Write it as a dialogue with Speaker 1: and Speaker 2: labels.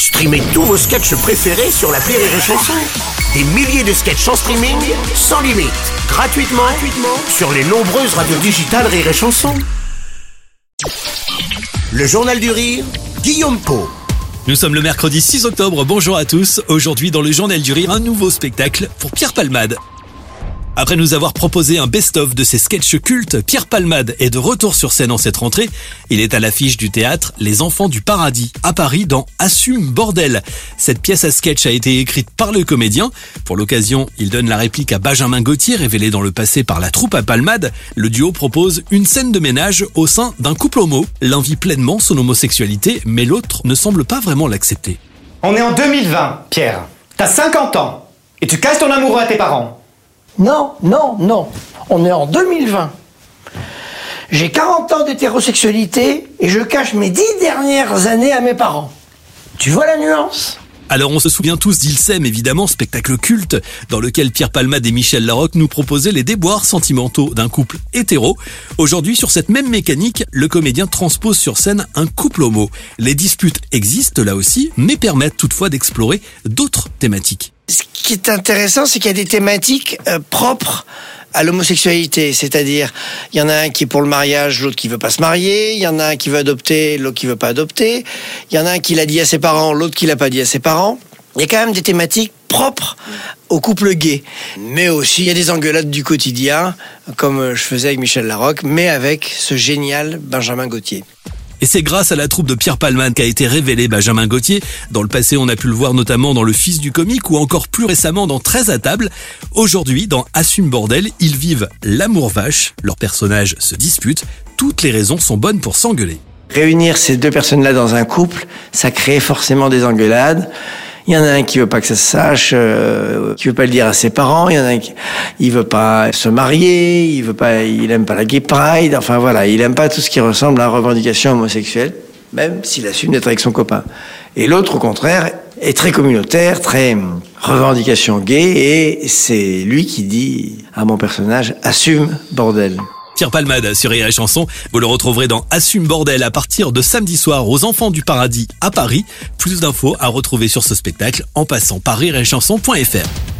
Speaker 1: Streamez tous vos sketchs préférés sur l'appli Rire et Chanson. Des milliers de sketchs en streaming, sans limite, gratuitement sur les nombreuses radios digitales Rire et Chanson. Le Journal du Rire, Guillaume Pau.
Speaker 2: Nous sommes le mercredi 6 octobre, bonjour à tous. Aujourd'hui dans le Journal du Rire, un nouveau spectacle pour Pierre Palmade. Après nous avoir proposé un best-of de ses sketchs cultes, Pierre Palmade est de retour sur scène en cette rentrée. Il est à l'affiche du théâtre Les Enfants du Paradis, à Paris, dans Assume Bordel. Cette pièce à sketch a été écrite par le comédien. Pour l'occasion, il donne la réplique à Benjamin Gauthier, révélé dans le passé par la troupe à Palmade. Le duo propose une scène de ménage au sein d'un couple homo. L'un vit pleinement son homosexualité, mais l'autre ne semble pas vraiment l'accepter.
Speaker 3: On est en 2020, Pierre. T'as 50 ans et tu casses ton amoureux à tes parents.
Speaker 4: Non. On est en 2020. J'ai 40 ans d'hétérosexualité et je cache mes 10 dernières années à mes parents. Tu vois la nuance ?
Speaker 2: Alors on se souvient tous d'Il s'aime, évidemment, spectacle culte dans lequel Pierre Palmade et Michel Larocque nous proposaient les déboires sentimentaux d'un couple hétéro. Aujourd'hui, sur cette même mécanique, le comédien transpose sur scène un couple homo. Les disputes existent là aussi, mais permettent toutefois d'explorer d'autres thématiques.
Speaker 4: Ce qui est intéressant, c'est qu'il y a des thématiques propres à l'homosexualité, c'est-à-dire il y en a un qui est pour le mariage, l'autre qui veut pas se marier, il y en a un qui veut adopter, l'autre qui veut pas adopter, il y en a un qui l'a dit à ses parents, l'autre qui l'a pas dit à ses parents. Il y a quand même des thématiques propres au couple gay, mais aussi il y a des engueulades du quotidien, comme je faisais avec Michel Larocque, mais avec ce génial Benjamin Gauthier.
Speaker 2: Et c'est grâce à la troupe de Pierre Palmade qu'a été révélé Benjamin Gauthier. Dans le passé, on a pu le voir notamment dans Le Fils du comique ou encore plus récemment dans 13 à table. Aujourd'hui, dans Assume Bordel, ils vivent l'amour vache. Leurs personnages se disputent. Toutes les raisons sont bonnes pour s'engueuler.
Speaker 4: Réunir ces deux personnes-là dans un couple, ça crée forcément des engueulades. Il y en a un qui veut pas que ça se sache, qui veut pas le dire à ses parents. Il y en a un il veut pas se marier, il aime pas la gay pride. Enfin voilà, il aime pas tout ce qui ressemble à revendication homosexuelle, même s'il assume d'être avec son copain. Et l'autre, au contraire, est très communautaire, très revendication gay, et c'est lui qui dit à mon personnage, assume bordel.
Speaker 2: Pierre Palmade sur Rire et Chanson. Vous le retrouverez dans Assume Bordel à partir de samedi soir aux Enfants du Paradis à Paris. Plus d'infos à retrouver sur ce spectacle en passant par rireetchanson.fr.